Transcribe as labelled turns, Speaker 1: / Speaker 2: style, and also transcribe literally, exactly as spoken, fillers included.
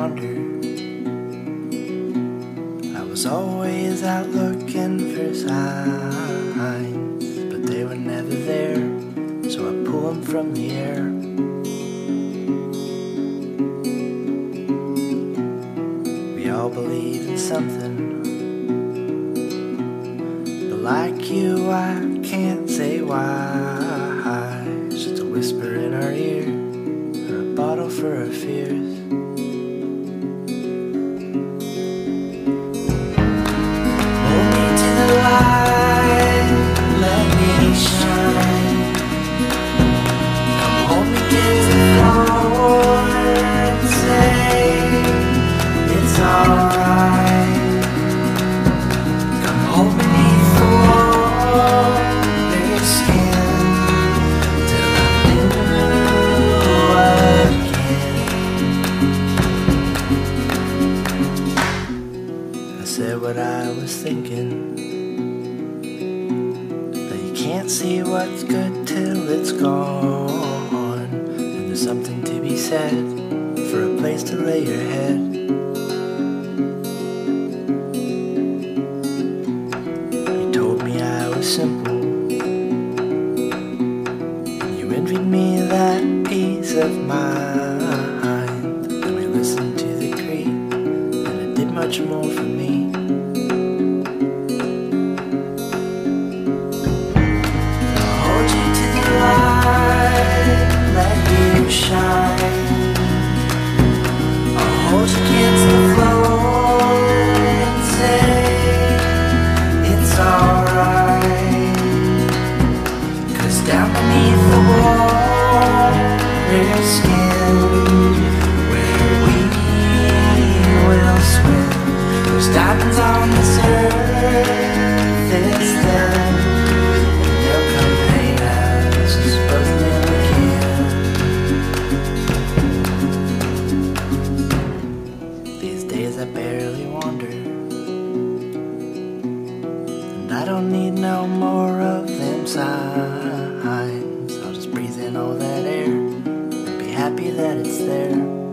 Speaker 1: wander. I was always out looking for signs, but they were never there, so I pull them from the air. We all believe in something, but like you I can't say why. Just a whisper in our ear, or a bottle for our fears. Hold me to the light, let me shine. Come hold me against the floor and say it's alright. Come hold me beneath the water's skin till I'm new again. I said what I was thinking, that you can't see what's good till it's gone, and there's something to be said for a place to lay your head. You told me I was simple, and you envied me that peace of mind. Then we listened to the creek, and it did much more for me. I'll hold you to the light, let you shine. I'll hold you against the floor and say it's alright. 'Cause down beneath the water's skin, where we will swim, there's diamonds on the surface then, and they'll come hang us both near again. These days I barely wander, and I don't need no more of them signs. I'll just breathe in all that air and be happy that it's there.